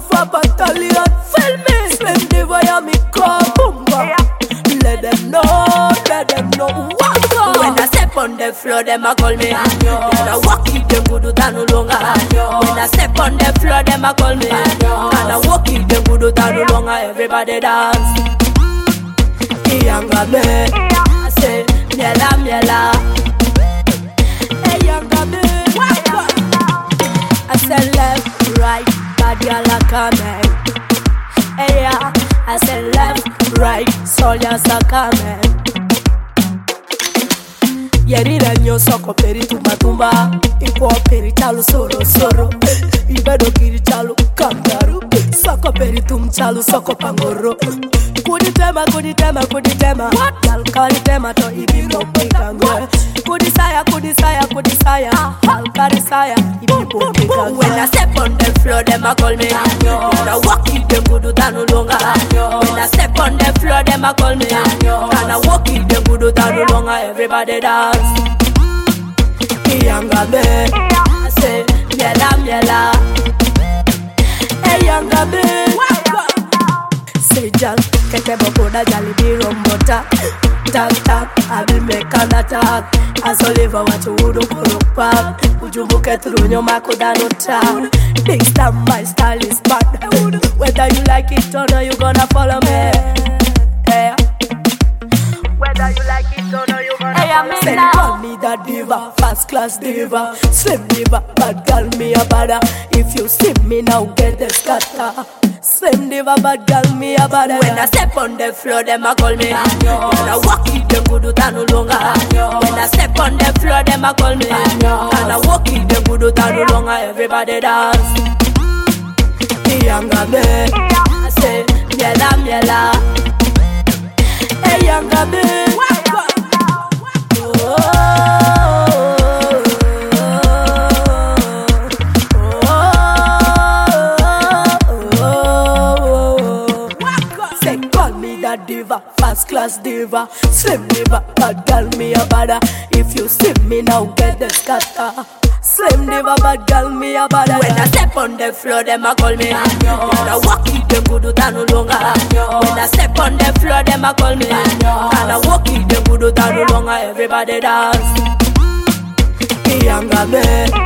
for battalion. Feel me, Slim Diva, ya me call Boomba. Let them know. When I step on the floor, them a call me. When I walk it, them go do no longer. When I step on the floor, them a call me. And I walk it, them go do no longer. Everybody dance. Younger me, I say, miela. Hey, younger me, I say left, right, bad girl a coming. Hey, yeah, I say left, right, soldiers are coming. Yerira nyo soko peri tumba Ipo peri chalu soro Ibedo kiri chalu kangaru Soko peri chalo soko pangoro Kuditema Alkari tema to ibibo pikangwe Kudisaya Alkari saya ibibo pikangwe When I step on the floor them a call me When I walk it them go do no longer When I step on the floor them a call me And I walk it them go do no longer Everybody dance Younger me I say miela Hey younger me Say jal Kete bokoda jali bi rombota Tak I will make an attack As Oliver what you would pop Ujumbuke through your makoda no tag Big star my style is bad Whether you like it or not you gonna follow me Yeah Whether you like it or not you gonna follow me Say call me the diva, first class diva Slim diva, bad girl me a bada If you see me now get the scatter Slim diva, bad girl me a bada When I step on the floor them a call me When I walk it them go do no longer When I step on the floor them a call me And I walk it them go do no longer Everybody dance Younger me I say miela Hey younger me Say call me the diva, first class diva Slim diva, bad girl me a bada If you see me now get the scatter Slim diva, bad girl me a bada When I step on the floor them a call me When I walk it them go do no longer When I step on the floor them a call me And I walk it them go do no longer Everybody dance Younger me